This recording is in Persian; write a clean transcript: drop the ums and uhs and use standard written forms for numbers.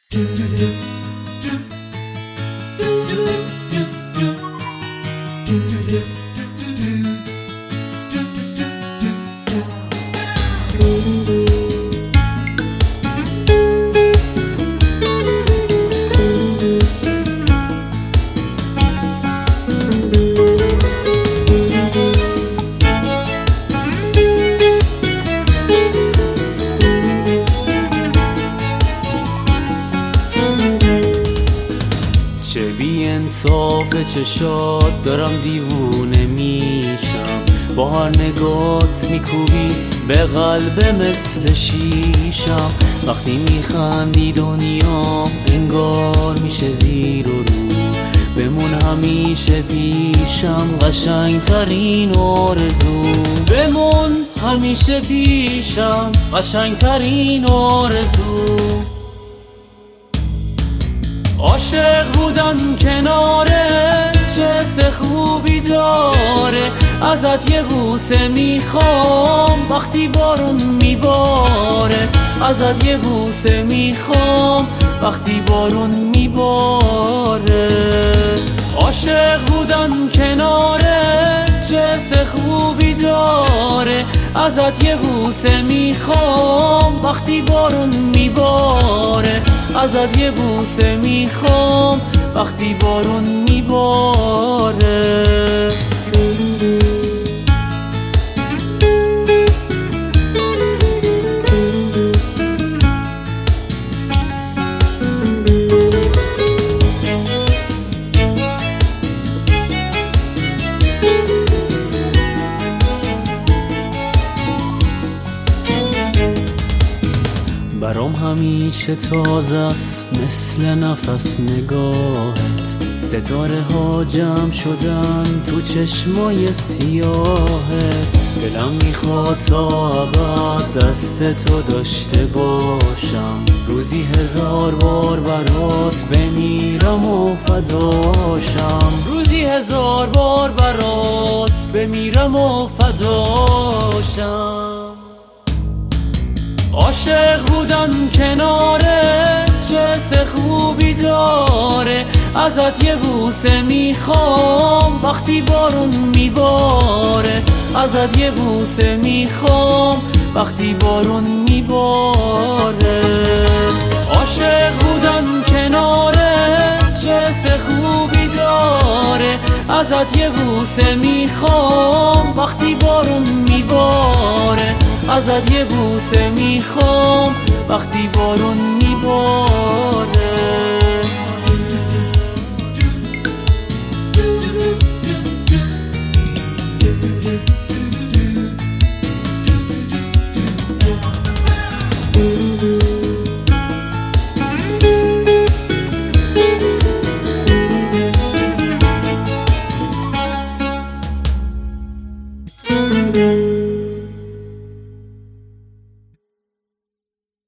چه بی انصاف چشات دارم دیوونه میشم، با هر نگات میکوبی به قلب مثل شیشم. وقتی میخندی دنیا انگار میشه زیر و رو، بمون همیشه پیشم قشنگ ترین آرزو. بمون همیشه پیشم قشنگ ترین آرزو. عاشق بودن کناره چه حس خوبی داره، ازت یه بوسه میخوام وقتی بارون میباره. ازت یه بوسه میخوام وقتی بارون میباره. عاشق بودن کناره چه حس خوبی داره، ازت یه بوسه میخوام وقتی بارون میباره. ازت یه بوسه میخوام وقتی بارون میباره. برام همیشه تازه است مثل نفس نگاهت، ستاره ها جمع شدن تو چشمای سیاهت. دلم میخواد تا ابد دست تو داشته باشم، روزی 1000 بار برات بمیرم و فداشم. روزی 1000 بار برات بمیرم و فداشم. عاشق بودن کناره چه حس خوبی داره، ازت یه بوسه میخوام وقتی بارون میباره. ازت یه بوسه میخوام وقتی بارون میباره. عاشق بودن کناره چه حس خوبی داره، ازت یه بوسه میخوام وقتی بارون میباره. ازت یه بوسه میخوام وقتی بارون